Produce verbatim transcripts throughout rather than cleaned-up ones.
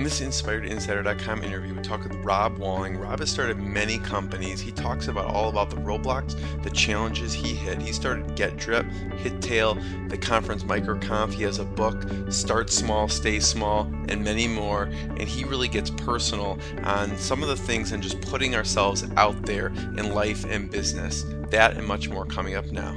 In this Inspired Insider dot com interview, we talk with Rob Walling. Rob has started many companies. He talks about all about the roadblocks, the challenges he hit. He started GetDrip, HitTail, the conference MicroConf. He has a book, Start Small, Stay Small, and many more. And he really gets personal on some of the things and just putting ourselves out there in life and business. That and much more coming up now.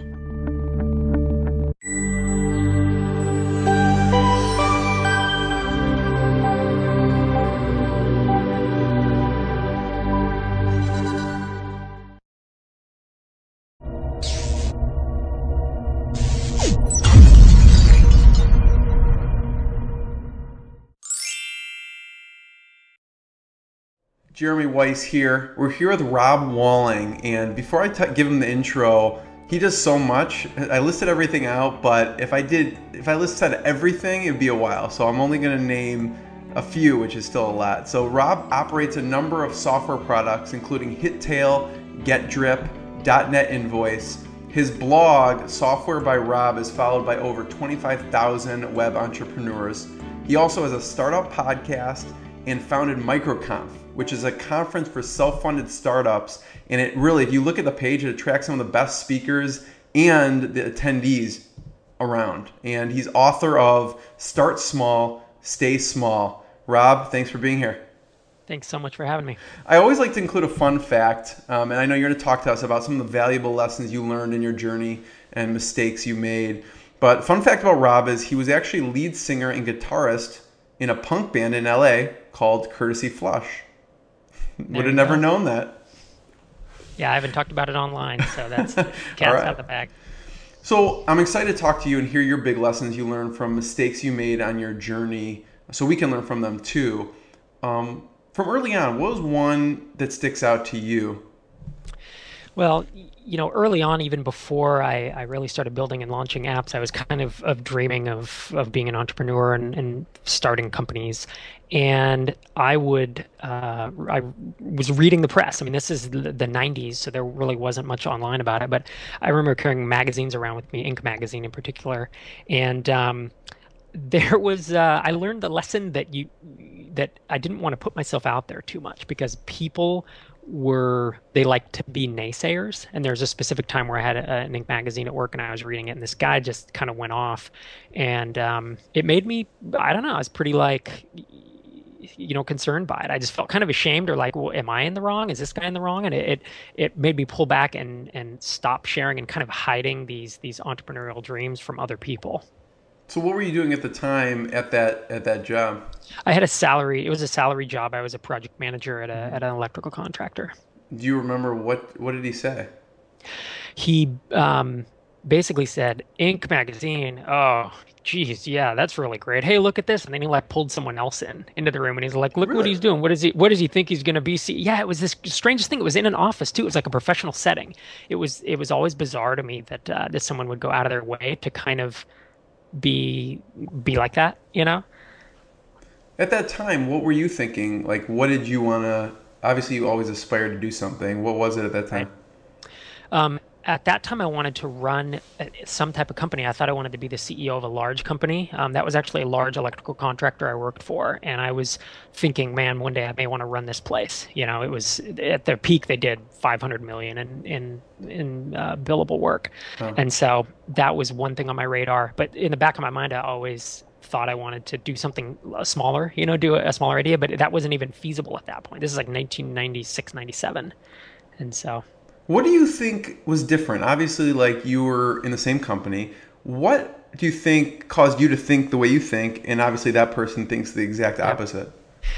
Jeremy Weiss here. We're here with Rob Walling, and before I t- give him the intro, he does so much. I listed everything out, but if I did, if I listed everything, it'd be a while. So I'm only going to name a few, which is still a lot. So Rob operates a number of software products, including HitTail, GetDrip, dot net Invoice. His blog, Software by Rob, is followed by over twenty-five thousand web entrepreneurs. He also has a startup podcast and founded MicroConf, which is a conference for self-funded startups. And it really, if you look at the page, it attracts some of the best speakers and the attendees around. And he's author of Start Small, Stay Small. Rob, thanks for being here. Thanks so much for having me. I always like to include a fun fact, um, and I know you're going to talk to us about some of the valuable lessons you learned in your journey and mistakes you made. But fun fact about Rob is he was actually lead singer and guitarist in a punk band in L A called Courtesy Flush. Would have never go. known that. Yeah, I haven't talked about it online, so that's cat's right. out the bag. So I'm excited to talk to you and hear your big lessons you learned from mistakes you made on your journey, so we can learn from them too. Um, from early on, what was one that sticks out to you? Well, you know, early on, even before I, I really started building and launching apps, I was kind of, of dreaming of, of being an entrepreneur and, and starting companies. And I would, uh, I was reading the press. I mean, this is the, the nineties, so there really wasn't much online about it. But I remember carrying magazines around with me, Inc magazine in particular. And um, there was, uh, I learned the lesson that you, that I didn't want to put myself out there too much because people were, they like to be naysayers. And there's a specific time where I had a, an Inc magazine at work and I was reading it and this guy just kind of went off and um, it made me, I don't know, I was pretty like, you know, concerned by it. I just felt kind of ashamed or like, well, am I in the wrong? Is this guy in the wrong? And it, it, it made me pull back and, and stop sharing and kind of hiding these, these entrepreneurial dreams from other people. So what were you doing at the time at that at that job? I had a salary. It was a salary job. I was a project manager at a at an electrical contractor. Do you remember what what did he say? He um, basically said, "Inc magazine. Oh, geez, yeah, that's really great. Hey, look at this." And then he like pulled someone else in into the room, and he's like, "Look Really? what he's doing. What is he? What does he think he's going to be?" See, yeah, it was this strangest thing. It was in an office too. It was like a professional setting. It was it was always bizarre to me that uh, that someone would go out of their way to kind of be be like that, you know? At that time, what were you thinking? Like, what did you want to, obviously you always aspired to do something. What was it at that time? Um, at that time, I wanted to run some type of company. I thought I wanted to be the C E O of a large company. Um, that was actually a large electrical contractor I worked for. And I was thinking, man, one day I may want to run this place. You know, it was at their peak, they did five hundred million in, in, in uh, billable work. Oh. And so that was one thing on my radar. But in the back of my mind, I always thought I wanted to do something smaller, you know, do a, a smaller idea. But that wasn't even feasible at that point. This is like nineteen ninety-six, ninety-seven. And so... What do you think was different? Obviously, like you were in the same company. What do you think caused you to think the way you think? And obviously that person thinks the exact opposite.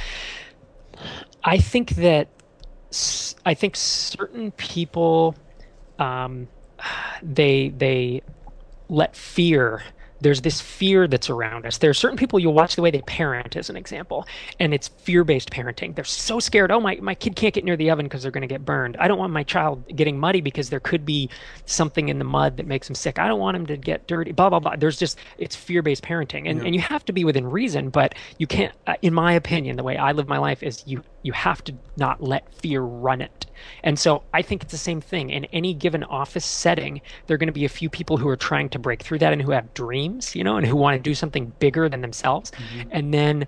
I think that, I think certain people, um, they, they let fear, there's this fear that's around us. There are certain people, you'll watch the way they parent as an example, and it's fear-based parenting. They're so scared, oh, my, my kid can't get near the oven because they're going to get burned. I don't want my child getting muddy because there could be something in the mud that makes him sick. I don't want him to get dirty, blah, blah, blah. There's just, it's fear-based parenting. And, yeah. and you have to be within reason, but you can't, uh, in my opinion, the way I live my life is you, you have to not let fear run it. And so I think it's the same thing. In any given office setting, there are going to be a few people who are trying to break through that and who have dreams, you know, and who want to do something bigger than themselves. Mm-hmm. And then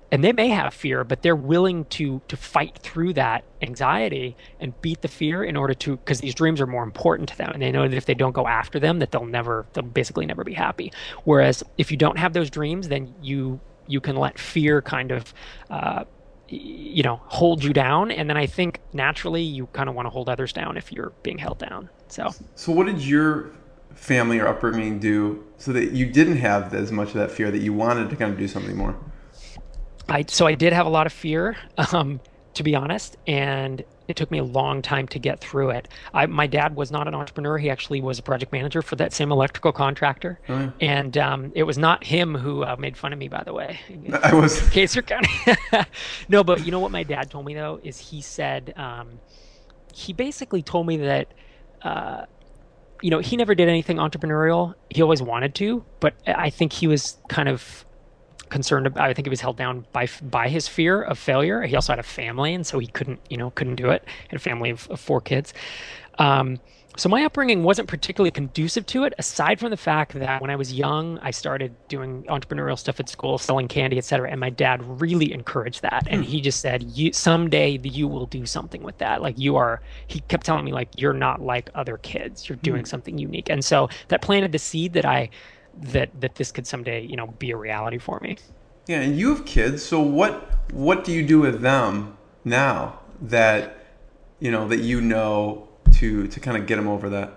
and they may have fear, but they're willing to to fight through that anxiety and beat the fear in order to, because these dreams are more important to them, and they know that if they don't go after them, that they'll never, they'll basically never be happy. Whereas if you don't have those dreams, then you you can let fear kind of, uh, you know, hold you down, and then I think naturally you kind of want to hold others down if you're being held down. So. So what did your family or upbringing do so that you didn't have as much of that fear, that you wanted to kind of do something more? I so I did have a lot of fear, um, to be honest, and it took me a long time to get through it. I, my dad was not an entrepreneur. He actually was a project manager for that same electrical contractor, Oh, yeah. and um, it was not him who uh, made fun of me, by the way. In I was. case you're counting. No, but you know what my dad told me though is he said um, he basically told me that. Uh, you know, he never did anything entrepreneurial. He always wanted to, but I think he was kind of concerned about, I think he was held down by by his fear of failure. He also had a family, and so he couldn't, you know, couldn't do it. He had a family of, of four kids. Um, so my upbringing wasn't particularly conducive to it, aside from the fact that when I was young, I started doing entrepreneurial stuff at school, selling candy, et cetera. And my dad really encouraged that. And he just said, "You someday you will do something with that. Like you are," he kept telling me, like, "You're not like other kids. You're doing something unique." And so that planted the seed that I that that this could someday, you know, be a reality for me. Yeah, and you have kids, so what what do you do with them now that you know that you know to to kind of get them over that?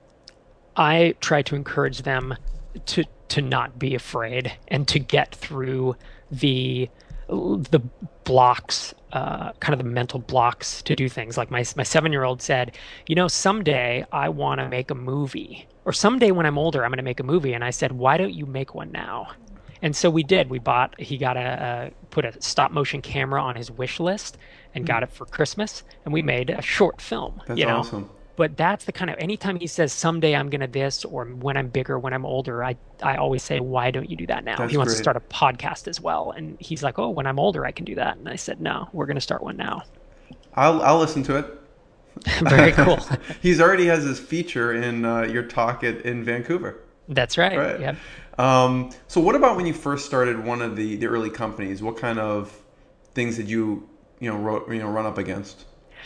I try to encourage them to to not be afraid and to get through the the blocks, uh, kind of the mental blocks to do things. Like my my seven year old said, you know, someday I want to make a movie, or someday when I'm older, I'm going to make a movie. And I said, why don't you make one now? And so we did. We bought. He got a, a put a stop motion camera on his wish list and got it for Christmas, and we made a short film. That's You know, awesome. but that's the kind of, anytime he says someday I'm gonna this, or when I'm bigger, when I'm older, I I always say, why don't you do that now? That's He wants to great. start a podcast as well, and he's like, oh, when I'm older, I can do that. And I said, no, we're gonna start one now. I'll I'll listen to Very cool. it. He's already has his feature in uh, your talk at, in Vancouver. That's right. Right. Yep. Um, so what about when you first started one of the, the early companies? What kind of things did you you know ro- you know run up against?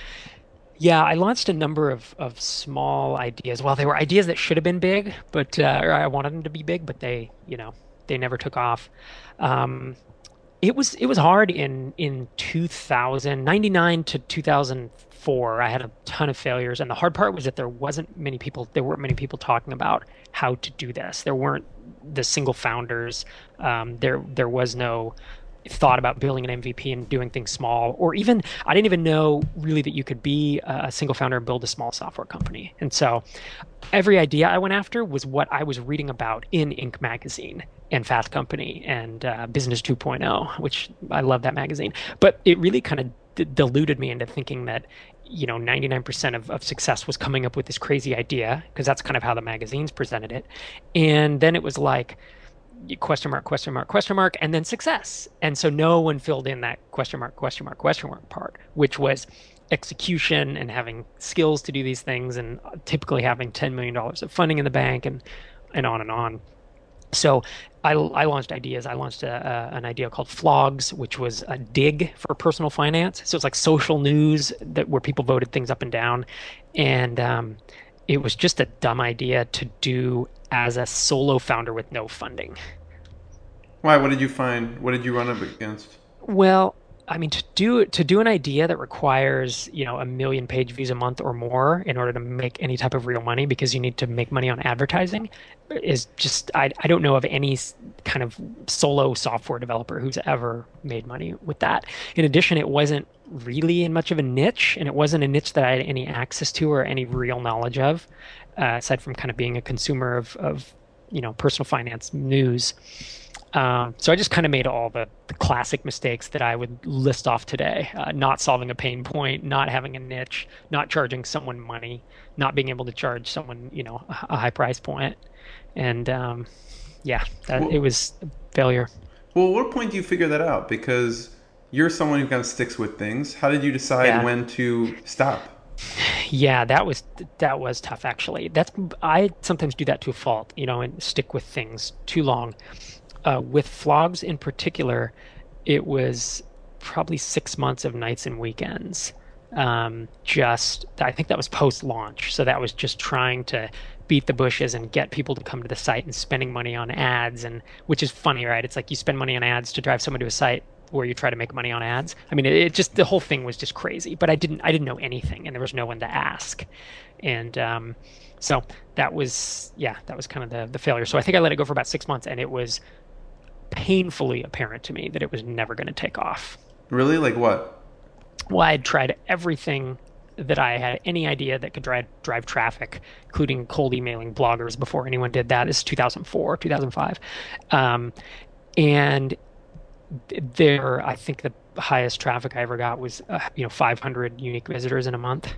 Yeah, I launched a number of of small ideas. Well, they were ideas that should have been big, but uh, or I wanted them to be big, but they, you know, they never took off. Um, It was it was hard in in two thousand ninety-nine to two thousand four. I had a ton of failures, and the hard part was that there wasn't many people there weren't many people talking about how to do this. There weren't the single founders. Um, there there was no thought about building an M V P and doing things small, or even I didn't even know really that you could be a single founder and build a small software company. And so every idea I went after was what I was reading about in Inc magazine and Fast Company and uh, Business 2.0, which I love that magazine. But it really kind of d- diluted me into thinking that, you know, ninety-nine percent of, of success was coming up with this crazy idea, because that's kind of how the magazines presented it. And then it was like, question mark, question mark, question mark, and then success. And so no one filled in that question mark, question mark, question mark part, which was execution and having skills to do these things, and typically having ten million dollars of funding in the bank, and, and on and on. So I, I launched ideas. I launched a, a, an idea called Flogs, which was a dig for personal finance. So it's like social news that where people voted things up and down. And um, it was just a dumb idea to do as a solo founder with no funding. Why? What did you find? What did you run up against? Well, I mean, to do to do an idea that requires, you know, a million page views a month or more in order to make any type of real money, because you need to make money on advertising, is just I I don't know of any kind of solo software developer who's ever made money with that. In addition, it wasn't really in much of a niche, and it wasn't a niche that I had any access to or any real knowledge of, uh, aside from kind of being a consumer of of you know personal finance news. Um, so I just kind of made all the, the classic mistakes that I would list off today: uh, not solving a pain point, not having a niche, not charging someone money, not being able to charge someone, you know, a, a high price point, and um, yeah, that, it Well, was a failure. well, what point do you figure that out? Because you're someone who kind of sticks with things. How did you decide Yeah, when to stop? yeah, that was that was tough actually. That's I sometimes do that to a fault, you know, and stick with things too long. Uh, with Flogs in particular, it was probably six months of nights and weekends. Um, just, I think that was post-launch. So that was just trying to beat the bushes and get people to come to the site and spending money on ads. And which is funny, right? It's like you spend money on ads to drive someone to a site where you try to make money on ads. I mean, it, it just, the whole thing was just crazy, but I didn't, I didn't know anything and there was no one to ask. And, um, so that was, yeah, that was kind of the, the failure. So I think I let it go for about six months and it was painfully apparent to me that it was never going to take off. Really? Like what? Well, I had tried everything that I had any idea that could drive drive traffic, including cold emailing bloggers before anyone did that. This is two thousand four, two thousand five. Um, and there, I think the highest traffic I ever got was, uh, you know, five hundred unique visitors in a month.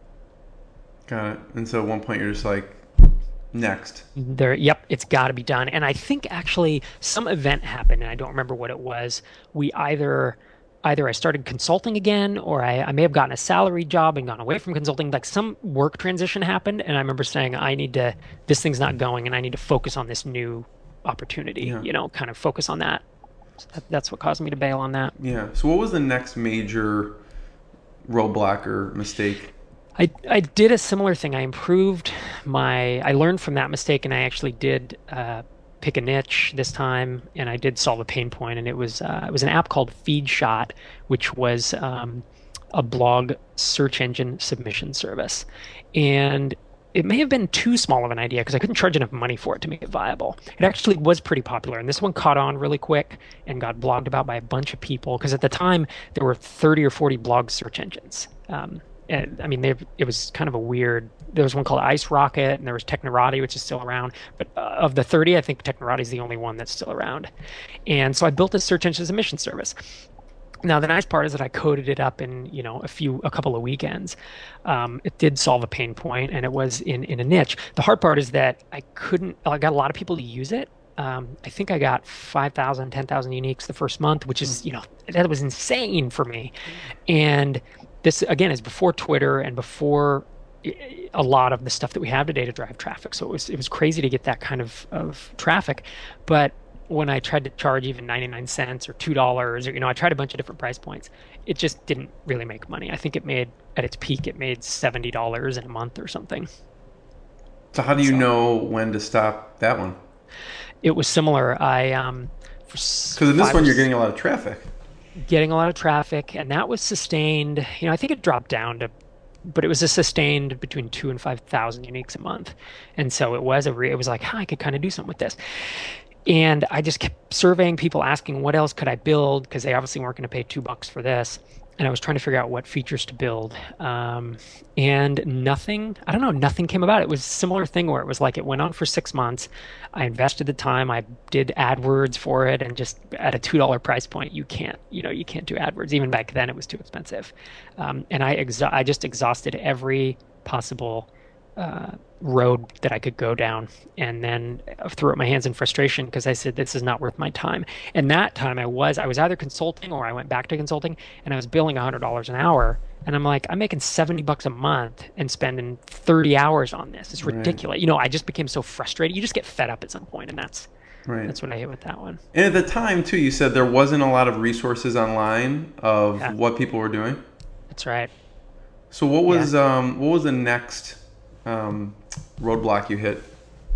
Got it. And so at one point you're just like, next. There, yep, it's got to be done. And I think actually some event happened, and I don't remember what it was. We either either I started consulting again, or I, I may have gotten a salary job and gone away from consulting. Like some work transition happened, and I remember saying, I need to, this thing's not going, and I need to focus on this new opportunity, Yeah. you know, kind of focus on that. So that. That's what caused me to bail on that. Yeah. So what was the next major roadblock or mistake? I, I did a similar thing. I improved my, I learned from that mistake, and I actually did uh, pick a niche this time, and I did solve a pain point, and it was uh, it was an app called FeedShot, which was um, a blog search engine submission service, and it may have been too small of an idea because I couldn't charge enough money for it to make it viable. It actually was pretty popular, and this one caught on really quick and got blogged about by a bunch of people because at the time there were thirty or forty blog search engines. Um, and, I mean, they, it was kind of a weird. There was one called Ice Rocket, and there was Technorati, which is still around. But uh, of the thirty, I think Technorati is the only one that's still around. And so I built this search engine submission service. Now the nice part is that I coded it up in you know a few a couple of weekends. Um, it did solve a pain point, and it was in in a niche. The hard part is that I couldn't. I got a lot of people to use it. Um, I think I got five thousand, ten thousand uniques the first month, which is you know that was insane for me. And this again is before Twitter and before a lot of the stuff that we have today to drive traffic. So it was it was crazy to get that kind of of traffic, but when I tried to charge even ninety-nine cents or two dollars or, you know, I tried a bunch of different price points, it just didn't really make money. I think it made, at its peak, it made seventy dollars in a month or something. So how do you So know when to stop that one? it was similar. I, um, for Because s- in this five or one you're s- getting a lot of traffic. getting a lot of traffic, and that was sustained. You know, I think it dropped down to, but it was a sustained between two and five thousand uniques a month, and so it was a re- it was like, huh, I could kind of do something with this. And I just kept surveying people, asking what else could I build because they obviously weren't going to pay two bucks for this. And I was trying to figure out what features to build. Um, and nothing, I don't know, nothing came about. It was a similar thing where it was like it went on for six months. I invested the time. I did AdWords for it, and just at a two dollar price point, you can't, you know, you can't do AdWords. Even back then, it was too expensive. Um, and I exa- I just exhausted every possible uh, road that I could go down, and then I threw up my hands in frustration because I said this is not worth my time. And that time I was I was either consulting or I went back to consulting, and I was billing one hundred dollars an hour. And I'm like, I'm making seventy bucks a month and spending thirty hours on this. It's Right. ridiculous. You know, I just became so frustrated. You just get fed up at some point, and that's Right. that's what I hit with that one. And at the time too, you said there wasn't a lot of resources online of Yeah, what people were doing. that's right. So what Yeah. was um, what was the next um, roadblock you hit?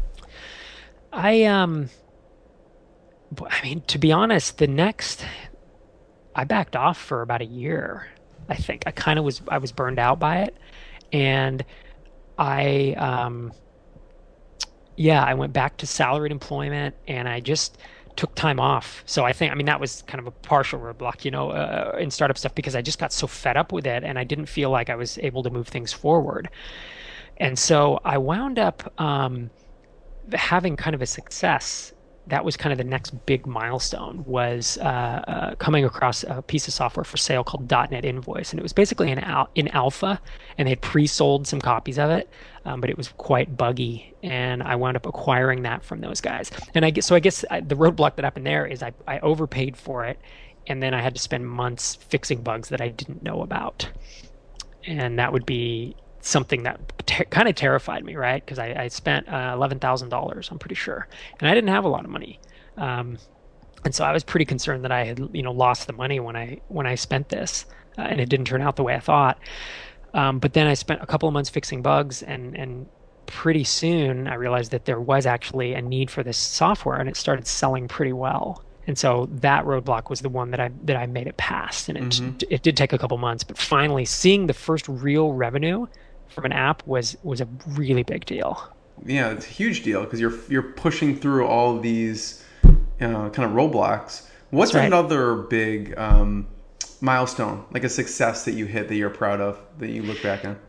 I um b- I mean, to be honest, the next I backed off for about a year. I think I kind of was I was burned out by it, and I um yeah, I went back to salaried employment, and I just took time off. So I think I mean that was kind of a partial roadblock, you know, uh, in startup stuff because I just got so fed up with it, and I didn't feel like I was able to move things forward. And so I wound up um, having kind of a success. That was kind of the next big milestone was uh, uh, coming across a piece of software for sale called .NET Invoice, and it was basically an al in alpha, and they had pre-sold some copies of it, um, but it was quite buggy, and I wound up acquiring that from those guys. And I guess so. I guess I, the roadblock that happened there is I, I overpaid for it, and then I had to spend months fixing bugs that I didn't know about, and that would be something that ter kind of terrified me, right? Because I, I spent uh, eleven thousand dollars, I'm pretty sure, and I didn't have a lot of money. Um, And so I was pretty concerned that I had, you know, lost the money when I when I spent this, uh, and it didn't turn out the way I thought. Um, but then I spent a couple of months fixing bugs, and and pretty soon I realized that there was actually a need for this software, and it started selling pretty well. And so that roadblock was the one that I that I made it past, and it Hmm. it did take a couple months, but finally seeing the first real revenue from an app was was a really big deal. Yeah, it's a huge deal because you're you're pushing through all of these uh, kind of roadblocks. That's What's right. another big um, milestone, like a success that you hit that you're proud of that you look back on?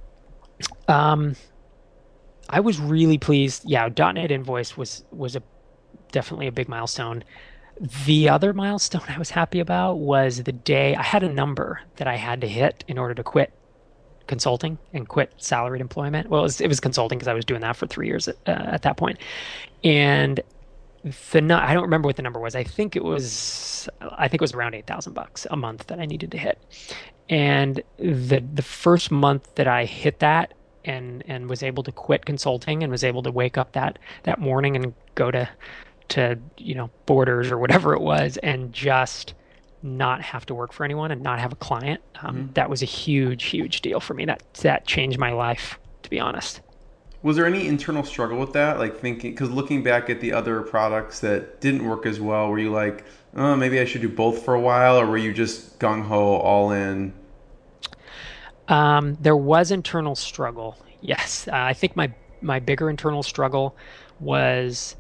Um, I was really pleased. Yeah, .dot .NET Invoice was was a definitely a big milestone. The other milestone I was happy about was the day I had a number that I had to hit in order to quit consulting and quit salaried employment. Well, it was, it was consulting because I was doing that for three years at, uh, at that point. And the nu- I don't remember what the number was. I think it was I think it was around eight thousand bucks a month that I needed to hit. And the the first month that I hit that and and was able to quit consulting and was able to wake up that that morning and go to to you know Borders or whatever it was and just not have to work for anyone and not have a client, um, Hmm. that was a huge, huge deal for me. That that changed my life, to be honest. Was there any internal struggle with that? Like thinking, because looking back at the other products that didn't work as well, were you like, oh, maybe I should do both for a while, or were you just gung ho, all in? Um, there was internal struggle. Yes, uh, I think my my bigger internal struggle was,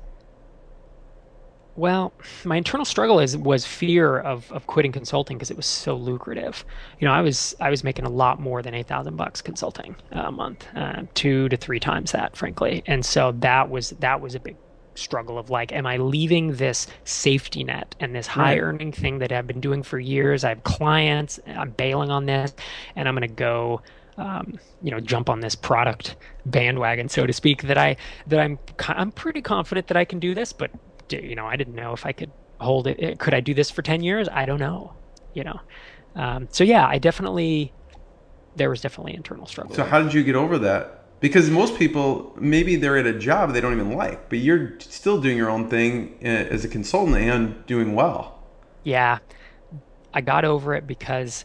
well, my internal struggle is was fear of of quitting consulting because it was so lucrative. You know, I was I was making a lot more than eight thousand bucks consulting a month, uh, two to three times that, frankly. And so that was that was a big struggle of like, am I leaving this safety net and this high Right. earning thing that I've been doing for years? I have clients, I'm bailing on this, and I'm going to go, um, you know, jump on this product bandwagon, so to speak. That I that I'm I'm pretty confident that I can do this, but you know, I didn't know if I could hold it. Could I do this for ten years? I don't know, you know. Um, so yeah, I definitely there was definitely internal struggle So there. how did you get over that? Because most people, maybe they're at a job they don't even like, but you're still doing your own thing uh, as a consultant and doing well. Yeah, I got over it because,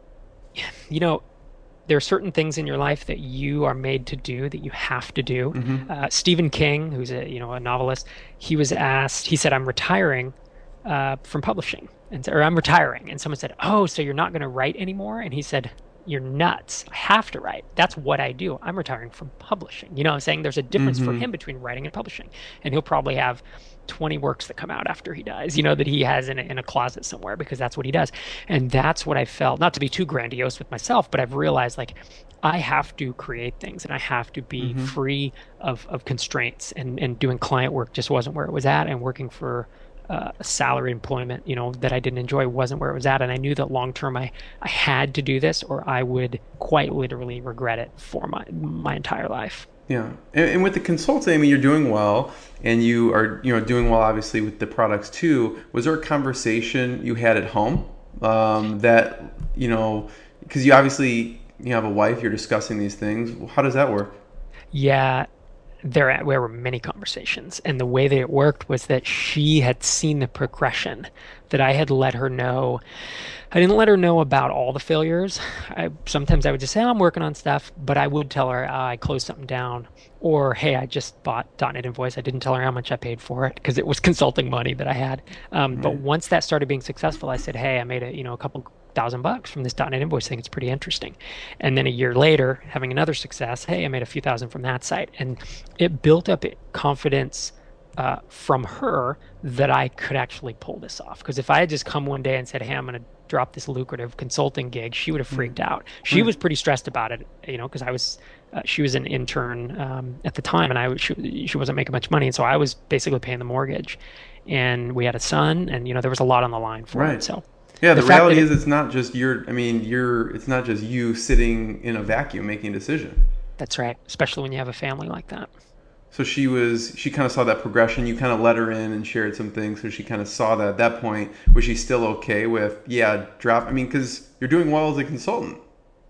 you know, there are certain things in your life that you are made to do that you have to do. Hmm. Uh, Stephen King, who's a, you know, a novelist, he was asked, he said, I'm retiring uh, from publishing, and or I'm retiring. And someone said, "Oh, so you're not going to write anymore?" And he said, "You're nuts. I have to write. That's what I do. I'm retiring from publishing." You know what I'm saying? There's a difference for Hmm. him between writing and publishing. And he'll probably have twenty works that come out after he dies, you know, that he has in a, in a closet somewhere because that's what he does. And that's what I felt, not to be too grandiose with myself, but I've realized like I have to create things and I have to be Hmm. free of, of constraints, and, and doing client work just wasn't where it was at, and working for uh, salary employment, you know, that I didn't enjoy wasn't where it was at. And I knew that long term I, I had to do this or I would quite literally regret it for my my entire life. Yeah, and, and with the consulting, I mean, you're doing well, and you are, you know, doing well obviously with the products too. Was there a conversation you had at home um, that, you know, because you obviously you have a wife, you're discussing these things. How does that work? Yeah, there there were many conversations, and the way that it worked was that she had seen the progression, that I had let her know. I didn't let her know about all the failures. I sometimes I would just say, "Oh, I'm working on stuff," but I would tell her, uh, I closed something down, or "Hey, I just bought .dot .NET Invoice." I didn't tell her how much I paid for it because it was consulting money that I had. Um, but Right. once that started being successful, I said, "Hey, I made a you know a couple thousand bucks from this .dot .NET Invoice thing. It's pretty interesting." And then a year later, having another success, "Hey, I made a few thousand from that site," and it built up confidence uh, from her that I could actually pull this off. Because if I had just come one day and said, "Hey, I'm going to drop this lucrative consulting gig," she would have Right. freaked out. She Right. was pretty stressed about it, you know, because I was, uh, she was an intern um, at the time, and I was, she, she wasn't making much money, and so I was basically paying the mortgage, and we had a son, and you know, there was a lot on the line for it. Right. So Yeah, the the fact that reality it, is it's not just your I mean, you're it's not just you sitting in a vacuum making a decision. that's right, especially when you have a family like that. So she was she kind of saw that progression. You kind of let her in and shared some things, so she kind of saw that at that point. Was she still okay with, yeah, drop? I mean, because you're doing well as a consultant.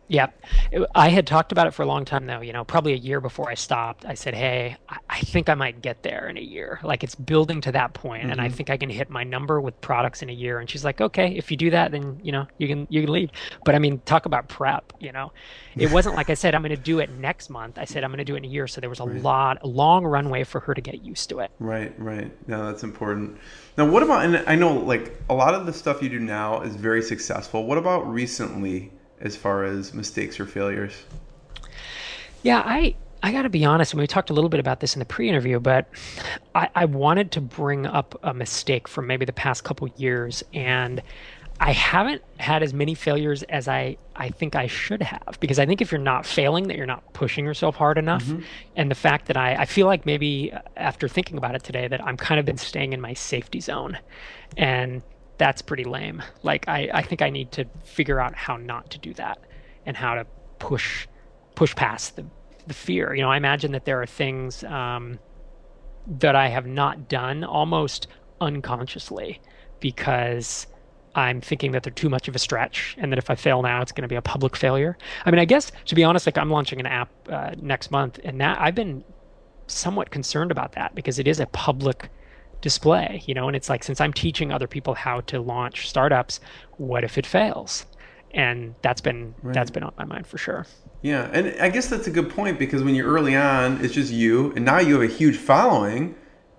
Yeah. It- I had talked about it for a long time though, you know, probably a year before I stopped. I said, "Hey, I, I think I might get there in a year. Like it's building to that point, and I Hmm. think I can hit my number with products in a year." And she's like, "Okay, if you do that, then, you know, you can you can leave." But I mean, talk about prep, you know. It wasn't like I said I'm going to do it next month. I said I'm going to do it in a year, so there was a Right. lot, a long runway for her to get used to it. Right, right. No, that's important. Now, what about, and I know like a lot of the stuff you do now is very successful. What about recently as far as mistakes or failures? Yeah, I I got to be honest, and we talked a little bit about this in the pre-interview, but I, I wanted to bring up a mistake from maybe the past couple years, and I haven't had as many failures as I I think I should have, because I think if you're not failing, that you're not pushing yourself hard enough, Hmm. and the fact that I I feel like maybe uh, after thinking about it today that I'm kind of been staying in my safety zone, and that's pretty lame. Like I I think I need to figure out how not to do that and how to push push past the the fear. You know, I imagine that there are things um, that I have not done almost unconsciously because I'm thinking that they're too much of a stretch, and that if I fail now, it's going to be a public failure. I mean, I guess to be honest, like I'm launching an app uh, next month, and that I've been somewhat concerned about that because it is a public display, you know, and it's like since I'm teaching other people how to launch startups, what if it fails? And that's been that's Right. been on my mind for sure. Yeah, and I guess that's a good point because when you're early on, it's just you, and now you have a huge following,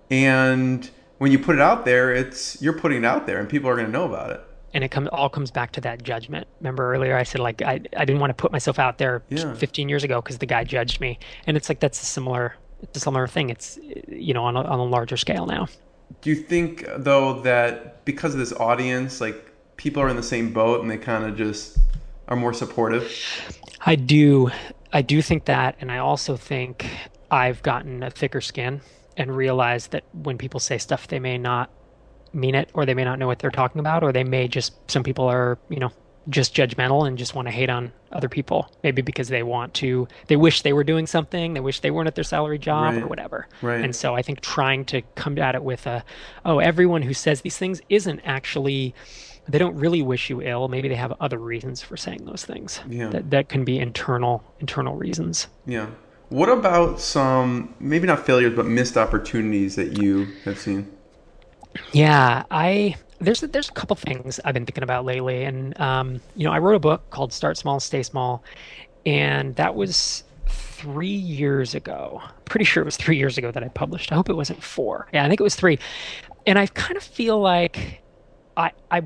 and when you put it out there, it's you're putting it out there, and people are going to know about it. And it comes all comes back to that judgment. Remember earlier I said like I, I didn't want to put myself out there Yeah. fifteen years ago because the guy judged me. And it's like that's a similar it's a similar thing. It's you know on a, on a larger scale now. Do you think though that because of this audience, like people are in the same boat and they kind of just are more supportive? I do I do think that, and I also think I've gotten a thicker skin and realized that when people say stuff they may not mean it, or they may not know what they're talking about, or they may just, some people are, you know, just judgmental and just want to hate on other people, maybe because they want to, they wish they were doing something, they wish they weren't at their salary job or Right. whatever. Right. And so I think trying to come at it with a, oh, everyone who says these things isn't actually, they don't really wish you ill. Maybe they have other reasons for saying those things Yeah. that that can be internal internal reasons. Yeah. What about some maybe not failures but missed opportunities that you have seen? Yeah, I there's there's a couple things I've been thinking about lately, and um, you know, I wrote a book called Start Small, Stay Small, and that was three years ago. Pretty sure it was three years ago that I published. I hope it wasn't four. Yeah, I think it was three. And I kind of feel like I I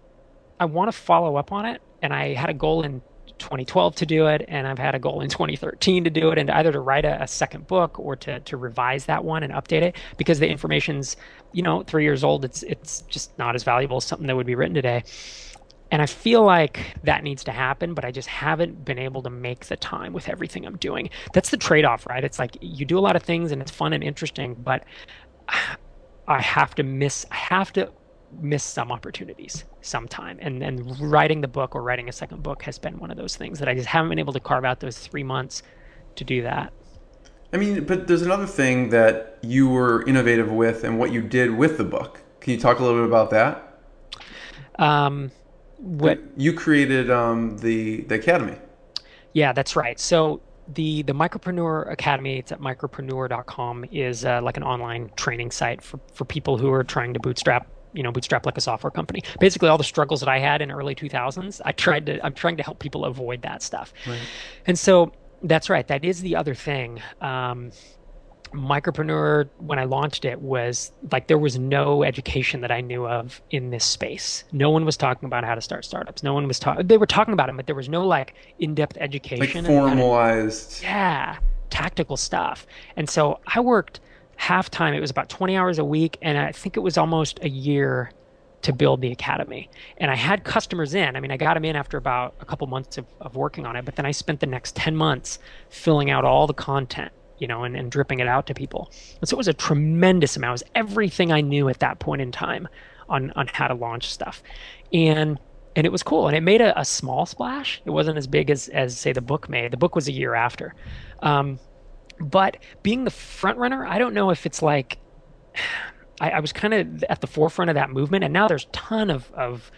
I want to follow up on it, and I had a goal in twenty twelve to do it, and I've had a goal in twenty thirteen to do it, and either to write a, a second book or to to revise that one and update it because the information's, you know, three years old. It's it's just not as valuable as something that would be written today. And I feel like that needs to happen, but I just haven't been able to make the time with everything I'm doing. That's the trade-off, right? It's like you do a lot of things and it's fun and interesting, but I have to miss I have to miss some opportunities sometime. And and writing the book or writing a second book has been one of those things that I just haven't been able to carve out those three months to do that. I mean, but there's another thing that you were innovative with and what you did with the book. Can you talk a little bit about that? Um, what You created um, the the academy. Yeah, that's right. So the the Micropreneur Academy, it's at micropreneur dot com, is uh, like an online training site for for people who are trying to bootstrap, you know, bootstrap like a software company. Basically, all the struggles that I had in early two thousands, I tried to I'm trying to help people avoid that stuff. Right. And so that's right. That is the other thing. Um, Micropreneur, when I launched it, was like there was no education that I knew of in this space. No one was talking about how to start startups. No one was talking, they were talking about it, but there was no like in-depth Like education and kind of, formalized. yeah, tactical stuff. And so I worked half time. It was about twenty hours a week. And I think it was almost a year to build the academy. And I had customers in. I mean, I got them in after about a couple months of, of working on it, but then I spent the next ten months filling out all the content, you know, and, and dripping it out to people. And so it was a tremendous amount. It was everything I knew at that point in time on on how to launch stuff. And and it was cool. And it made a, a small splash. It wasn't as big as as say the book made. The book was a year after. Um, but being the front runner, I don't know if it's like I, I was kind of at the forefront of that movement, and now there's a ton of of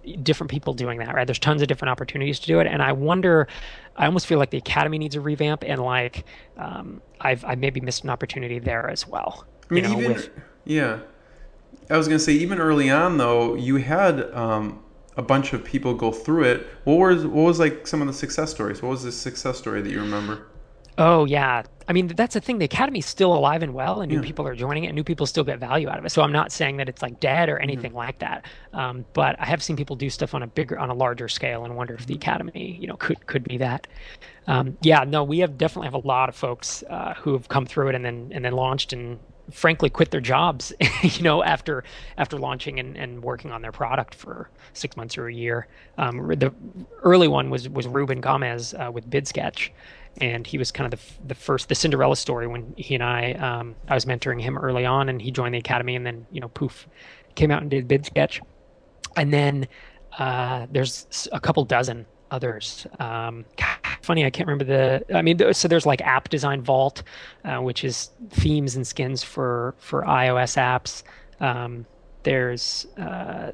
different people doing that, right? There's tons of different opportunities to do it, and I wonder, I almost feel like the academy needs a revamp, and like um, I've I maybe missed an opportunity there as well. I You mean, know, even with yeah, I was gonna say even early on though, you had um, a bunch of people go through it. What was what was like some of the success stories? What was the success story that you remember? Oh yeah. I mean, that's the thing. The academy's still alive and well, and new Yeah. people are joining it, and new people still get value out of it. So I'm not saying that it's like dead or Yeah. anything like that. Um, but I have seen people do stuff on a bigger, on a larger scale, and wonder if the academy, you know, could could be that. Um, yeah, no, we have definitely have a lot of folks uh, who have come through it and then and then launched and frankly quit their jobs, you know, after after launching and, and working on their product for six months or a year. Um, the early one was was Ruben Gomez uh, with BidSketch, and he was kind of the the first the Cinderella story when he and I um, I was mentoring him early on, and he joined the academy, and then you know poof, came out and did BidSketch, and then uh, there's a couple dozen others. Um, funny, I can't remember the. I mean, so there's like App Design Vault, uh, which is themes and skins for for iOS apps. Um, there's uh,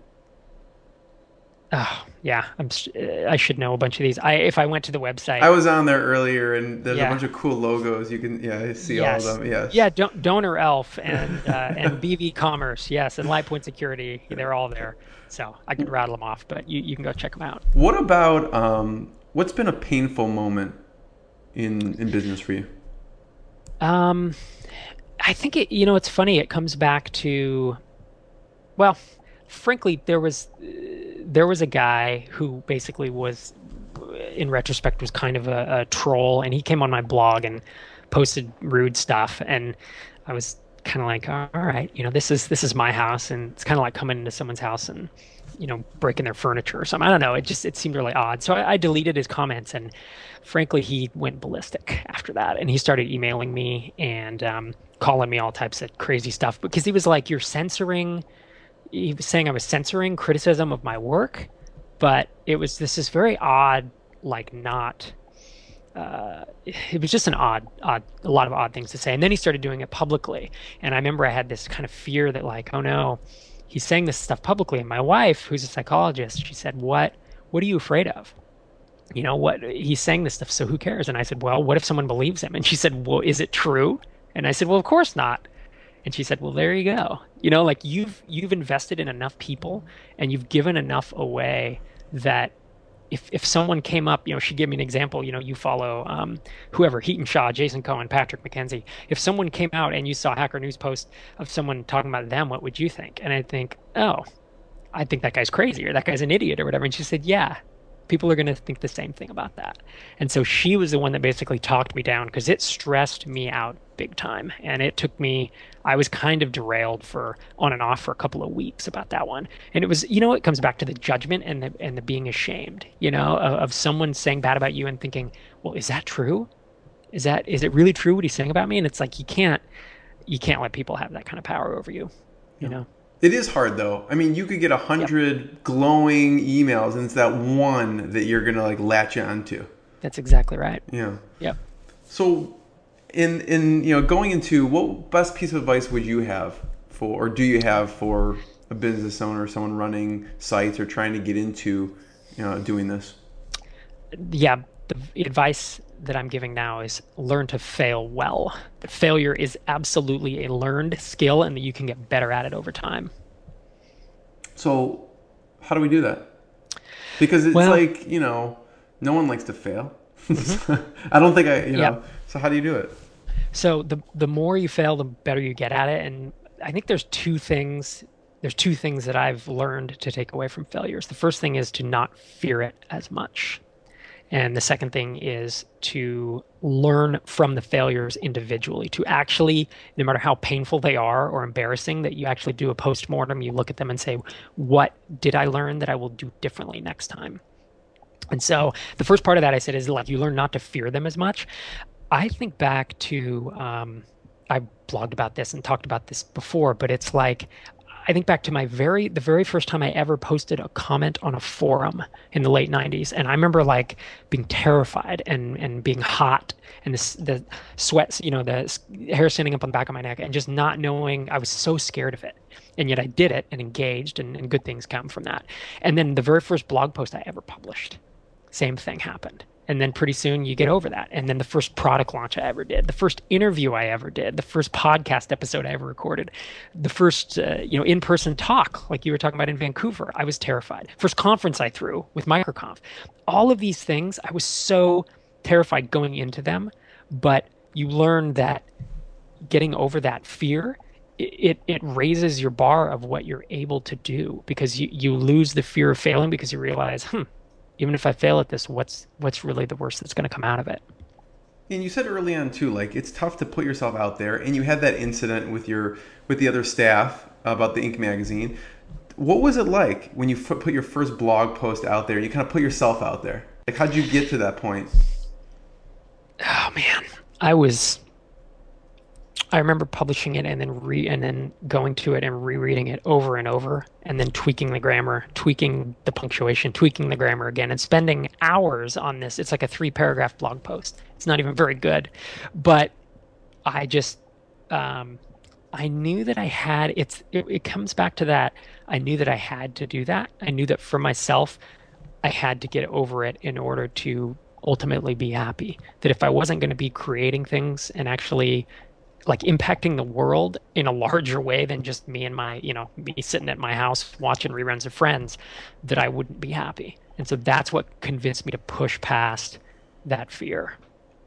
oh yeah, I'm I should know a bunch of these. I if I went to the I website, was on there earlier, and there's a yeah, bunch of cool logos. You can yeah, I see all of yes, them. Yes. yeah, Don Donor Elf and uh, and B V Commerce, yes, and LightPoint Security, they're all there. So I could rattle them off, but you, you can go check them out. What about um, what's been a painful moment in in business for you? Um, I think it, you know, it's funny. It comes back to, well, frankly, there was uh, there was a guy who basically was, in retrospect, was kind of a, a troll, and he came on my blog and posted rude stuff, and I was kind of like, all right, you know, this is this is my house, and it's kind of like coming into someone's house and you know breaking their furniture or something. I don't know. It just it seemed really odd, so I, I deleted his comments, and frankly, he went ballistic after that, and he started emailing me and um, calling me all types of crazy stuff because he was like, "You're censoring." He was saying I was censoring criticism of my work, but it was this is very odd, like not. Uh, it was just an odd, odd, a lot of odd things to say. And then he started doing it publicly, and I remember I had this kind of fear that, like, oh no, he's saying this stuff publicly. And my wife, who's a psychologist, she said, "What, what are you afraid of? You know what? He's saying this stuff, so who cares?" And I said, "Well, what if someone believes him?" And she said, "Well, is it true?" And I said, "Well, of course not." And she said, "Well, there you go. You know, like you've you've invested in enough people and you've given enough away that if if someone came up, you know, she gave me an example, you know, you follow um, whoever, Heaton Shaw, Jason Cohen, Patrick McKenzie. If someone came out and you saw a Hacker News post of someone talking about them, what would you think?" And I think, "Oh, I think that guy's crazy or that guy's an idiot or whatever." And she said, "Yeah, people are going to think the same thing about that." And so she was the one that basically talked me down because it stressed me out big time. And it took me, I was kind of derailed for on and off for a couple of weeks about that one. And it was, you know, it comes back to the judgment and the, and the being ashamed, you know, of, of someone saying bad about you and thinking, well, is that true? Is that, is it really true what he's saying about me? And it's like, you can't, you can't let people have that kind of power over you, you know? It is hard though. I mean, you could get a Yep. hundred glowing emails, and it's that one that you're gonna like latch onto. That's exactly right. Yeah. Yep. So, in in you know going into what best piece of advice would you have for, or do you have for a business owner, someone running sites or trying to get into you know doing this? Yeah, the advice that I'm giving now is learn to fail well. The failure is absolutely a learned skill and that you can get better at it over time. So, how do we do that? Because it's Well, like you know, no one likes to fail. mhm. I don't think I you Yeah. know. So how do you do it? So the the more you fail, the better you get at it. And I think there's two things there's two things that I've learned to take away from failures. The first thing is to not fear it as much. And the second thing is to learn from the failures individually, to actually, no matter how painful they are or embarrassing, that you actually do a post-mortem, you look at them and say, what did I learn that I will do differently next time? And so the first part of that I said is like you learn not to fear them as much. I think back to um, I blogged about this and talked about this before, but it's like I think back to my very the very first time I ever posted a comment on a forum in the late nineties, and I remember like being terrified and and being hot and the the sweats, you know, the hair standing up on the back of my neck, and just not knowing. I was so scared of it, and yet I did it and engaged, and, and good things come from that. And then the very first blog post I ever published, same thing happened. And then pretty soon you get over that. And then the first product launch I ever did, the first interview I ever did, the first podcast episode I ever recorded, the first uh, you know in-person talk like you were talking about in Vancouver, I was terrified. First conference I threw with MicroConf. All of these things, I was so terrified going into them, but you learn that getting over that fear, it it raises your bar of what you're able to do, because you, you lose the fear of failing because you realize, hmm, even if I fail at this, what's what's really the worst that's going to come out of it? And you said early on too, like it's tough to put yourself out there. And you had that incident with your with the other staff about the Inc magazine. What was it like when you put your first blog post out there and you kind of put yourself out there? Like, how'd you get to that point? Oh man, I was. I remember publishing it and then re and then going to it and rereading it over and over, and then tweaking the grammar, tweaking the punctuation, tweaking the grammar again, and spending hours on this. It's like a three paragraph blog post. It's not even very good, but I just um, I knew that I had. It's it, it comes back to that. I knew that I had to do that. I knew that for myself, I had to get over it in order to ultimately be happy. That if I wasn't going to be creating things and actually like impacting the world in a larger way than just me and my, you know, me sitting at my house watching reruns of Friends, that I wouldn't be happy. And so that's what convinced me to push past that fear.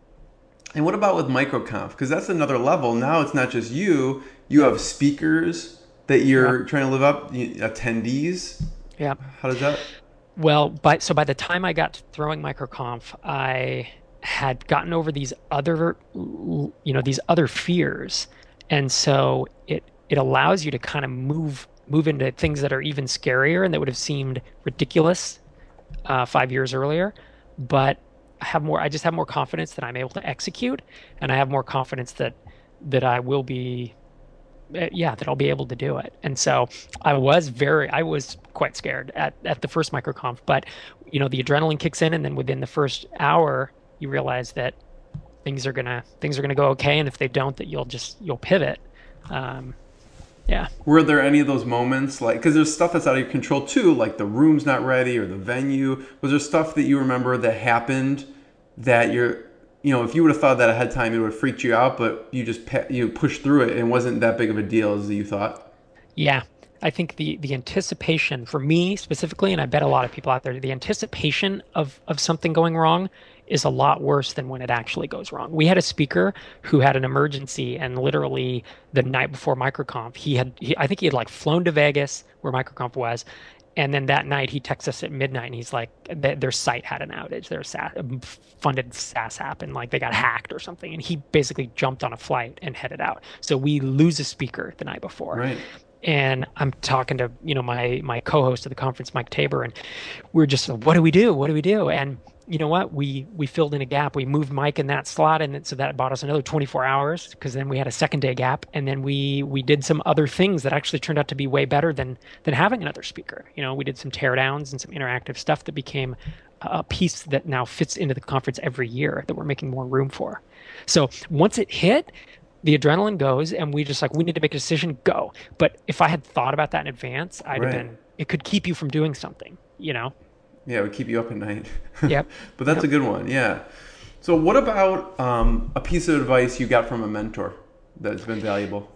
And what about with MicroConf? Because that's another level. Now it's not just you. You have speakers that you're Yep. trying to live up, attendees. Yep. How does that? Well, by so by the time I got to throwing MicroConf, I had gotten over these other, you know, these other fears, and so it it allows you to kind of move move into things that are even scarier and that would have seemed ridiculous uh, five years earlier. But I have more. I just have more confidence that I'm able to execute, and I have more confidence that that I will be uh, yeah, that I'll be able to do it. And so I was very, I was quite scared at, at the first MicroConf, but you know, the adrenaline kicks in, and then within the first hour, you realize that things are gonna things are gonna go okay, and if they don't, that you'll just you'll pivot. Um, yeah. Were there any of those moments, like, because there's stuff that's out of your control too, like the room's not ready or the venue. Was there stuff that you remember that happened that you're, you know, if you would have thought that ahead of time, it would have freaked you out, but you just pa- you pushed through it and wasn't that big of a deal as you thought? Yeah. I think the the anticipation for me specifically, and I bet a lot of people out there, the anticipation of of something going wrong is a lot worse than when it actually goes wrong. We had a speaker who had an emergency, and literally the night before MicroConf, he had he, I think he had like flown to Vegas where MicroConf was, and then that night he texts us at midnight, and he's like, th- their site had an outage, their SaaS, funded SaaS app, and like they got hacked or something, and he basically jumped on a flight and headed out. So we lose a speaker the night before. Right. And I'm talking to, you know, my my co-host of the conference, Mike Tabor, and we're just, what do we do? What do we do? And you know what? We we filled in a gap. We moved Mike in that slot, and so that bought us another twenty-four hours, because then we had a second day gap, and then we we did some other things that actually turned out to be way better than than having another speaker. You know, we did some teardowns and some interactive stuff that became a piece that now fits into the conference every year that we're making more room for. So once it hit, the adrenaline goes, and we just like, we need to make a decision, go. But if I had thought about that in advance, I'd Right. have been, it could keep you from doing something, you know? Yeah, it would keep you up at night. Yep. But that's Yep. a good one, yeah. So what about um, a piece of advice you got from a mentor that's been valuable?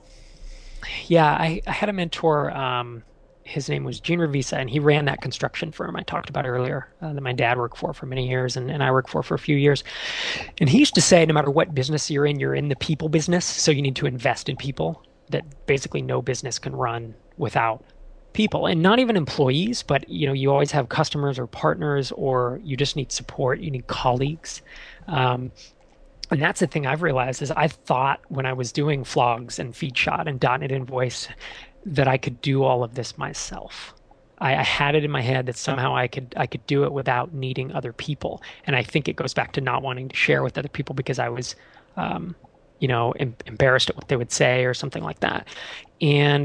Yeah, I, I had a mentor. Um, his name was Gene Revisa, and he ran that construction firm I talked about earlier uh, that my dad worked for for many years, and, and I worked for for a few years. And he used to say, no matter what business you're in, you're in the people business, so you need to invest in people. That basically no business can run without people, and not even employees, but you know, you always have customers or partners, or you just need support. You need colleagues. Um, And that's the thing I've realized is I thought when I was doing Flogs and FeedShot and .dot net Invoice that I could do all of this myself. I, I had it in my head that somehow I could I could do it without needing other people. And I think it goes back to not wanting to share with other people because I was, um, you know, em- embarrassed at what they would say or something like that. And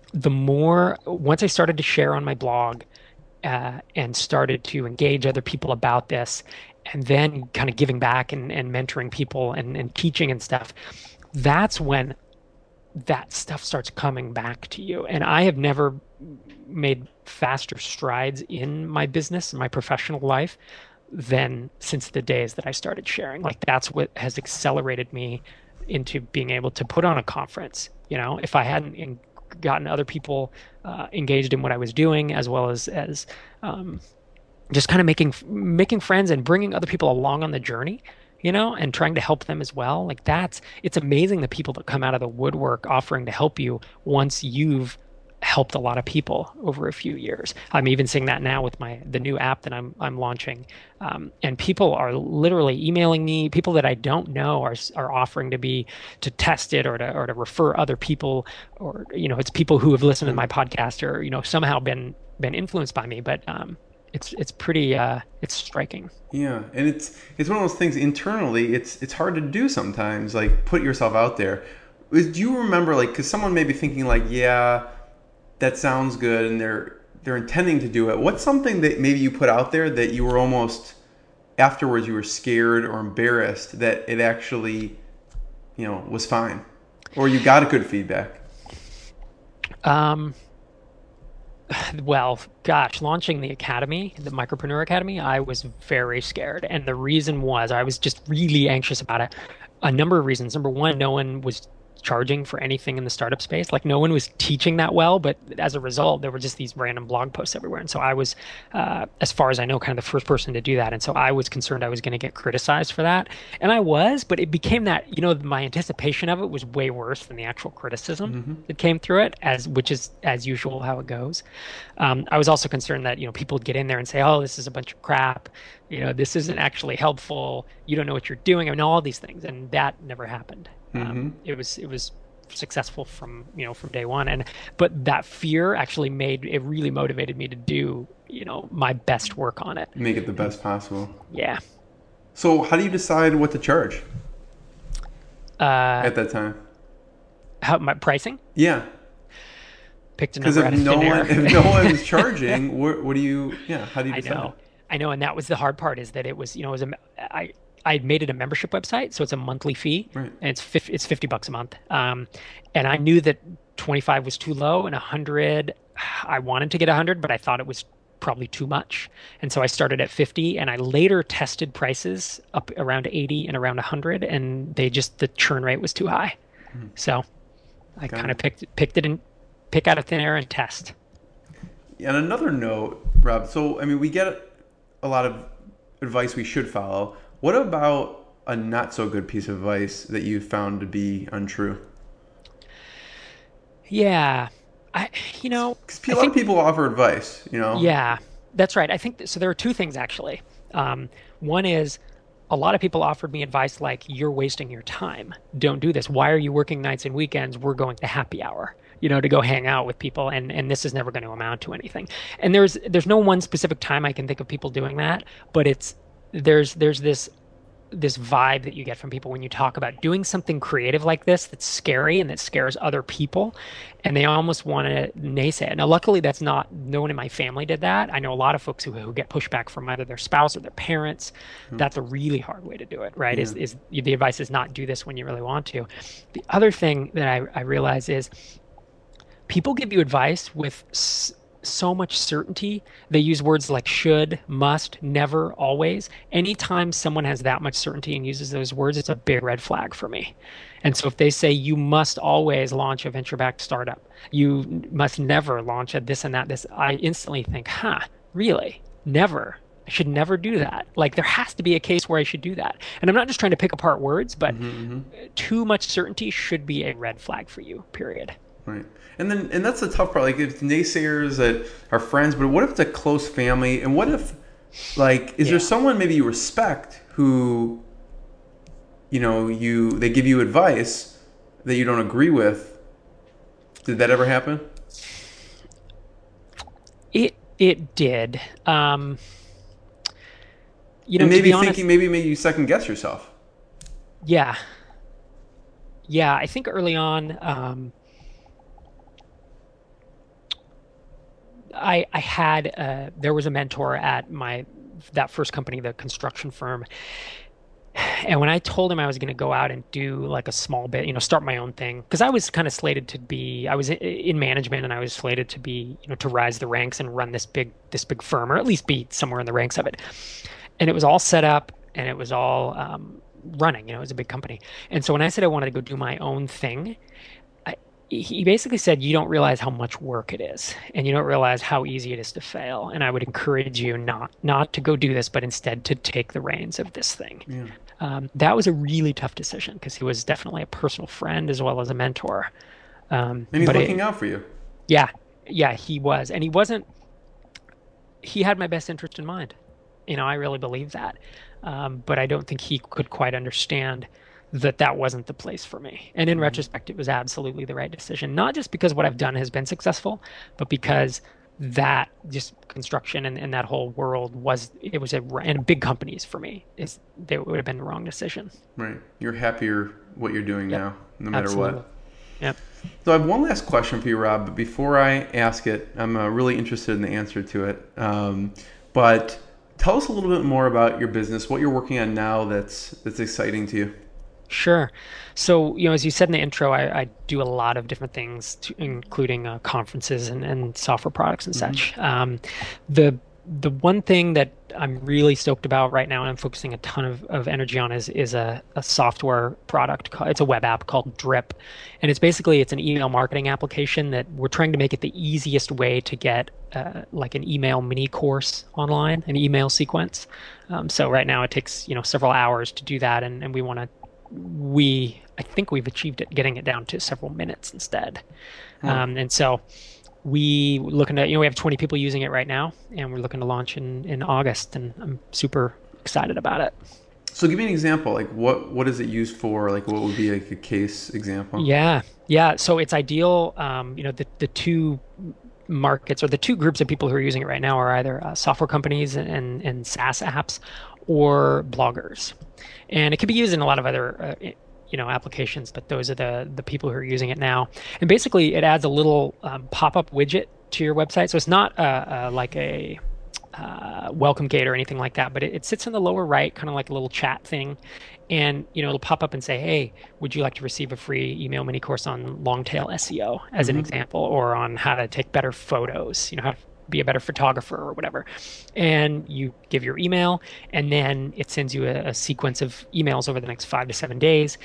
the more once I started to share on my blog uh, and started to engage other people about this, and then kind of giving back and, and mentoring people and, and teaching and stuff, that's when that stuff starts coming back to you. And I have never made faster strides in my business, in my professional life, than since the days that I started sharing. Like that's what has accelerated me into being able to put on a conference. You know, if I hadn't in, gotten other people uh, engaged in what I was doing, as well as as um, just kind of making making friends and bringing other people along on the journey, you know, and trying to help them as well. Like that's it's amazing the people that come out of the woodwork offering to help you once you've helped a lot of people over a few years. I'm even seeing that now with my the new app that I'm I'm launching, um, and people are literally emailing me. People that I don't know are are offering to be to test it or to or to refer other people, or you know, it's people who have listened to my podcast or you know somehow been been influenced by me. But um, it's it's pretty uh, it's striking. Yeah, and it's it's one of those things internally. It's it's hard to do sometimes. Like put yourself out there. Is- Do you remember like because someone may be thinking like, yeah, that sounds good, and they're they're intending to do it. What's something that maybe you put out there that you were almost afterwards you were scared or embarrassed that it actually you know was fine, or you got a good feedback? Um, Well, gosh, launching the academy, the Micropreneur Academy, I was very scared. And the reason was I was just really anxious about it. A number of reasons. Number one, no one was charging for anything in the startup space. Like no one was teaching that well, but as a result, there were just these random blog posts everywhere. And so I was, uh, as far as I know, kind of the first person to do that. And so I was concerned I was going to get criticized for that. And I was, but it became that, you know, my anticipation of it was way worse than the actual criticism Mm-hmm. that came through it, as which is as usual how it goes. Um, I was also concerned that, you know, people would get in there and say, oh, this is a bunch of crap. You know, this isn't actually helpful. You don't know what you're doing. I mean, all these things. And that never happened. Mm-hmm. Um, it was, it was successful from, you know, from day one. And, but that fear actually made, it really motivated me to do, you know, my best work on it. Make it the And best possible. yeah. So how do you decide what to charge Uh, at that time? how my pricing Yeah, picked a because number if out of no thin one air. if no one's charging, what, what do you? Yeah, how do you I decide? know. I know. And that was the hard part is that it was, you know, it was a, I, I made it a membership website. So it's a monthly fee Right. and it's fifty, it's fifty bucks a month. Um, and I knew that twenty-five was too low and a hundred, I wanted to get a hundred, but I thought it was probably too much. And so I started at fifty and I later tested prices up around eighty and around a hundred and they just, the churn rate was too high. So I Got kind it. of picked, picked it and pick out of thin air and test. On another note, Rob, so I mean, we get a lot of advice we should follow. What about a not so good piece of advice that you found to be untrue? Yeah. I, you know, Because I a lot of think people offer advice, you know. yeah, that's right. I think th- so. There are two things actually. Um, one is a lot of people offered me advice like, "You're wasting your time. Don't do this. Why are you working nights and weekends? We're going to happy hour, you know, to go hang out with people, and and this is never going to amount to anything." And there's there's no one specific time I can think of people doing that, but it's there's there's this this vibe that you get from people when you talk about doing something creative like this that's scary and that scares other people and they almost want to naysay it. Now luckily that's not, no one in my family did that. I know a lot of folks who, who get pushback from either their spouse or their parents. That's a really hard way to do it, right? Yeah. is is the advice is not do this when you really want to. The other thing that i, I realize is people give you advice with s- so much certainty. They use words like should, must, never, always. Anytime someone has that much certainty and uses those words, it's a big red flag for me. And so if they say you must always launch a venture-backed startup, you must never launch a this and that, this, I instantly think, huh, really? Never. I should never do that. Like there has to be a case where I should do that. And I'm not just trying to pick apart words, but Mm-hmm. too much certainty should be a red flag for you, period. Right. And then, and that's the tough part. Like, it's naysayers that are friends, but what if it's a close family? And what if, like, is there Yeah. someone maybe you respect who, you know, you they give you advice that you don't agree with? Did that ever happen? It it did. Um, you know, And to maybe be honest, thinking, maybe maybe you second guess yourself. yeah, yeah. I think early on, um, I I had uh, there was a mentor at my that first company, the construction firm, and when I told him I was going to go out and do like a small bit, you know, start my own thing, because I was kind of slated to be, I was in management and I was slated to be, you know, to rise the ranks and run this big this big firm, or at least be somewhere in the ranks of it. And it was all set up and it was all um, running, you know, it was a big company. And so when I said I wanted to go do my own thing, I, he basically said, you don't realize how much work it is, and you don't realize how easy it is to fail. And I would encourage you not not to go do this, but instead to take the reins of this thing. Yeah. Um, that was a really tough decision because he was definitely a personal friend as well as a mentor. Um, And he's but looking it, out for you. yeah, yeah, he was, and he wasn't. He had my best interest in mind. You know, I really believe that. Um, but I don't think he could quite understand that that wasn't the place for me. And in Mhm. retrospect, it was absolutely the right decision. Not just because what I've done has been successful, but because that just construction and, and that whole world was it was a and big companies for me is it would have been the wrong decision. Right. You're happier what you're doing Yep, now, no matter absolutely. what. Yep. So I have one last question for you, Rob. But before I ask it, I'm uh, really interested in the answer to it. Um, but tell us a little bit more about your business, what you're working on now that's that's exciting to you. Sure. So, you know, as you said in the intro, I, I do a lot of different things, to, including uh, conferences and, and software products and Hmm. such. Um, the the one thing that I'm really stoked about right now, and I'm focusing a ton of, of energy on, is is a, a software product. ca- It's a web app called Drip, and it's basically it's an email marketing application that we're trying to make it the easiest way to get uh, like an email mini course online, an email sequence. Um, so right now it takes you know several hours to do that, and, and we want to we I think we've achieved it, getting it down to several minutes instead. Huh. Um, and so we looking at you know we have twenty people using it right now, and we're looking to launch in in August, and I'm super excited about it. So give me an example. Like what what is it used for? Like what would be like a case example? Yeah, yeah. So it's ideal. Um, you know, the the two markets or the two groups of people who are using it right now are either uh, software companies and and SaaS apps or bloggers. And it can be used in a lot of other uh, you know applications, but those are the the people who are using it now. And basically, it adds a little um, pop-up widget to your website, so it's not uh, uh, like a uh, welcome gate or anything like that, but it, it sits in the lower right, kind of like a little chat thing, and you know it'll pop up and say, "Hey, would you like to receive a free email mini course on long tail S E O, as an Hmm. example, or on how to take better photos? You know, how to be a better photographer or whatever." And you give your email, and then it sends you a, a sequence of emails over the next five to seven days,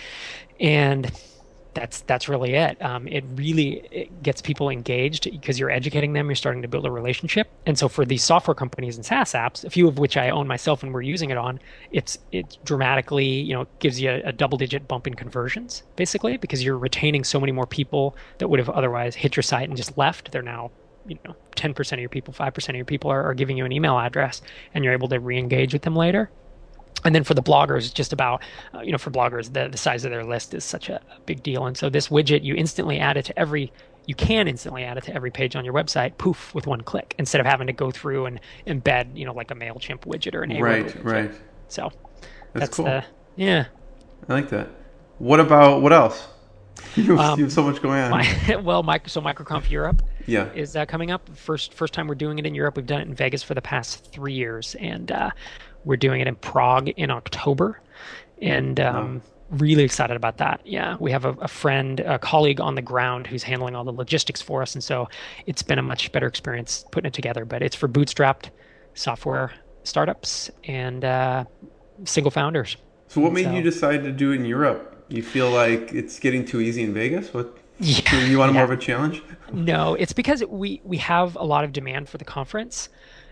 and that's that's really it. Um, it really it gets people engaged because you're educating them. You're starting to build a relationship. And so for these software companies and SaaS apps, a few of which I own myself and we're using it on, it's it dramatically you know gives you a, a double digit bump in conversions basically because you're retaining so many more people that would have otherwise hit your site and just left. They're now you know ten percent of your people, five percent of your people are, are giving you an email address, and you're able to re-engage with them later. And then for the bloggers, just about, uh, you know, for bloggers, the, the size of their list is such a, a big deal. And so this widget, you instantly add it to every, you can instantly add it to every page on your website, poof, with one click, instead of having to go through and embed, you know, like a MailChimp widget or an Aweber Right, widget. right. So That's that's cool. the, yeah. I like that. What about what else? You have, you Um, have so much going on. my, well, my, so MicroConf Europe Yeah. is uh, coming up. First, first time we're doing it in Europe. We've done it in Vegas for the past three years, and uh, we're doing it in Prague in October, and Wow. um, really excited about that. Yeah, we have a, a friend, a colleague on the ground who's handling all the logistics for us, and so it's been a much better experience putting it together. But it's for bootstrapped software startups and uh, single founders. So what And made you so, decide to do it in Europe? You feel like it's getting too easy in Vegas? What yeah, you want more yeah. of a challenge? No, it's because we we have a lot of demand for the conference,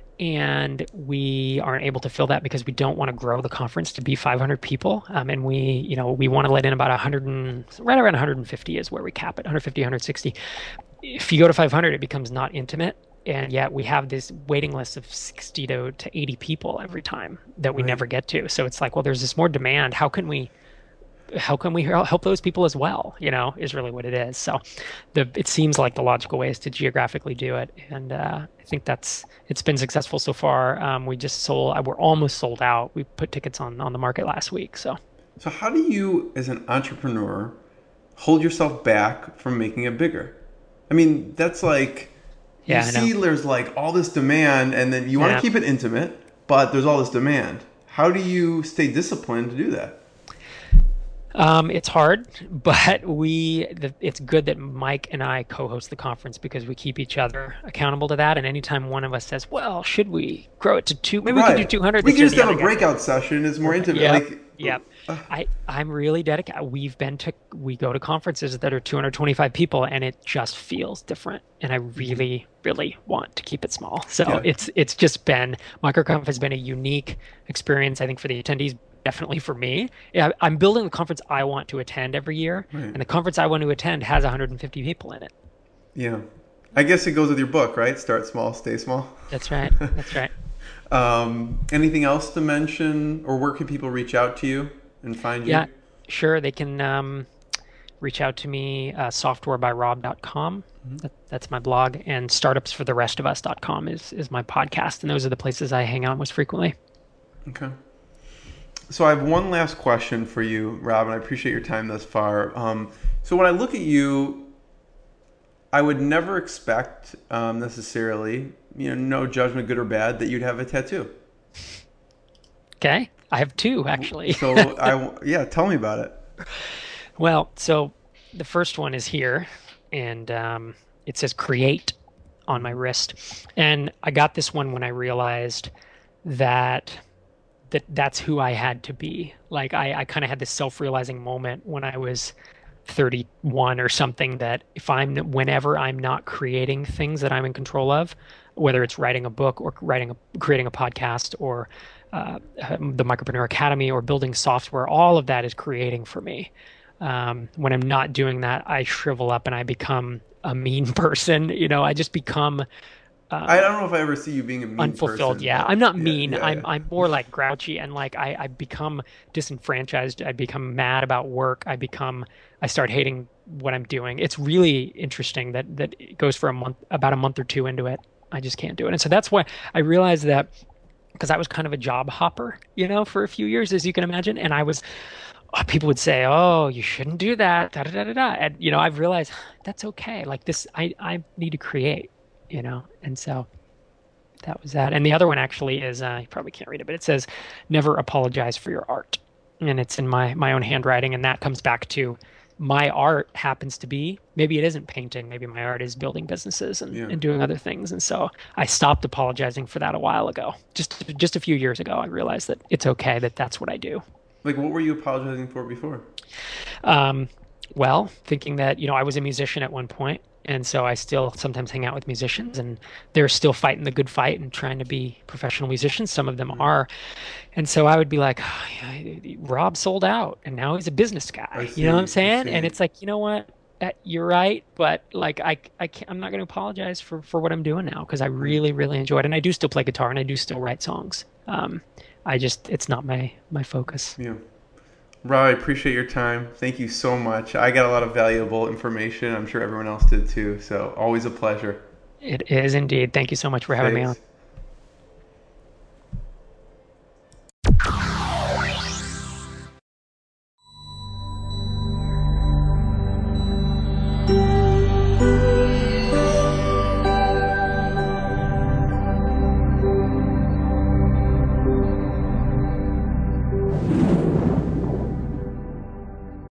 and we aren't able to fill that because we don't want to grow the conference to be five hundred people. Um, and we, you know, we want to let in about one hundred and right around one hundred fifty is where we cap it, one hundred fifty, one hundred sixty. If you go to five hundred, it becomes not intimate. And yet we have this waiting list of sixty to, to eighty people every time that we Right. never get to. So it's like, well, there's this more demand. How can we how can we help those people as well? You know, is really what it is. So, the it seems like the logical way is to geographically do it, and uh, I think that's it's been successful so far. Um, we just sold, uh, we're almost sold out. We put tickets on on the market last week. So, So how do you, as an entrepreneur, hold yourself back from making it bigger? I mean, that's like you Yeah, I know. see there's like all this demand, and then you want to Yeah. keep it intimate, but there's all this demand. How do you stay disciplined to do that? Um, it's hard, but we the, it's good that Mike and I co-host the conference because we keep each other accountable to that. And anytime one of us says, "Well, should we grow it to two? Maybe we could do Right. two hundred We this can year," just the have other a guy breakout session. It's more goes, intimate. "Yep, Like, yep." uh, I I'm really dedicated. We've been to we go to conferences that are two hundred twenty-five people, and it just feels different. And I really, really want to keep it small. So yeah. it's it's just been MicroConf has been a unique experience, I think, for the attendees. Definitely for me. Yeah, I'm building the conference I want to attend every year, Right. and the conference I want to attend has one hundred fifty people in it. Yeah. I guess it goes with your book, right? Start small, stay small. That's right. That's right. um, anything else to mention, or where can people reach out to you and find you? Yeah, sure. They can um, reach out to me, uh, software by rob dot com. That, that's my blog, and startups for the rest of us dot com is is my podcast, and those are the places I hang out most frequently. Okay. So I have one last question for you, Rob, and I appreciate your time thus far. Um, so when I look at you, I would never expect um, necessarily, you know, no judgment, good or bad, that you'd have a tattoo. Okay, I have two actually. So I, yeah, tell me about it. Well, so the first one is here, and um, it says "create" on my wrist, and I got this one when I realized that that that's who I had to be. Like I, I kind of had this self-realizing moment when I was thirty-one or something that if I'm whenever I'm not creating things that I'm in control of, whether it's writing a book or writing a creating a podcast or uh, the Micropreneur Academy or building software, all of that is creating for me. Um, when I'm not doing that, I shrivel up and I become a mean person. You know, I just become I don't know if I ever see you being a mean unfulfilled. person, Yeah, but I'm not yeah, mean. yeah, I'm yeah. I'm more like grouchy and like I I become disenfranchised. I become mad about work. I become I start hating what I'm doing. It's really interesting that that it goes for a month, about a month or two into it. I just can't do it, and so that's why I realized that because I was kind of a job hopper, you know, for a few years, as you can imagine, and I was uh, people would say, "Oh, you shouldn't do that," da da da da da, and you know, I've realized that's okay. Like this, I I need to create, you know, and so. That was that. And the other one actually is, uh, you probably can't read it, but it says, never apologize for your art. And it's in my, my own handwriting. And that comes back to my art happens to be, maybe it isn't painting. Maybe my art is building businesses and, Yeah. and doing other things. And so I stopped apologizing for that a while ago. Just, just a few years ago, I realized that it's okay that that's what I do. Like, what were you apologizing for before? Um, well, thinking that, you know, I was a musician at one point, and so I still sometimes hang out with musicians, and they're still fighting the good fight and trying to be professional musicians. Some of them Mm, are. And so I would be like, oh, yeah, Rob sold out, and now he's a business I guy. You know what I'm see. I saying? And see. it's like, you know what? Uh, You're right, but like I, I can't, I'm not going to apologize for for what I'm doing now because I Right. really, really enjoy it, and I do still play guitar and I do still write songs. Um, I just, it's not my my focus. Yeah. Rob, I appreciate your time. Thank you so much. I got a lot of valuable information. I'm sure everyone else did too. So always a pleasure. It is indeed. Thank you so much for having me on. Thanks.